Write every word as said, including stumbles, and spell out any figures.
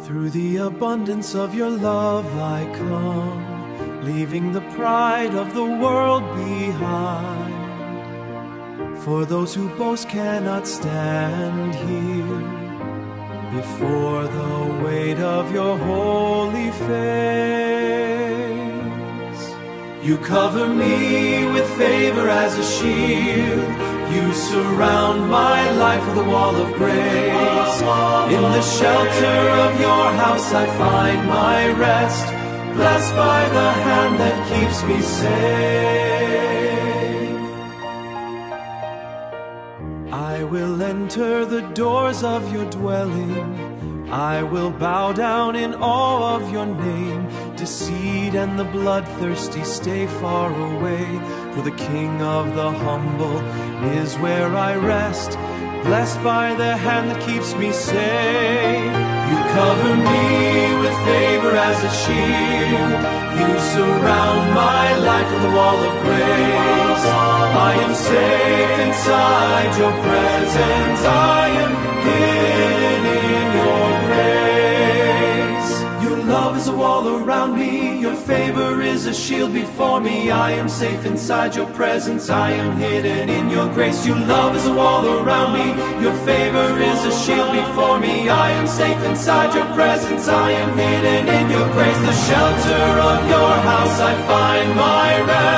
Through the abundance of your love I come, leaving the pride of the world behind. For those who boast cannot stand here before the weight of your holy face. You cover me with favor as a shield. You surround my life with a wall of grace. In the shelter of your house I find my rest, blessed by the hand that keeps me safe. I will enter the doors of your dwelling. I will bow down in awe of your name. Deceit and the bloodthirsty stay far away, for the King of the humble is where I rest, blessed by the hand that keeps me safe. You cover me with favor as a shield. You surround my life with a wall of grace. I am safe inside your presence. I am hidden in your grace. Your love is a wall around me. Your favor is a shield before me. I am safe inside your presence. I am hidden in your grace. Your love is a wall around me. Your favor is a shield before me. I am safe inside your presence. I am hidden in your grace. The shelter of your house I find my rest.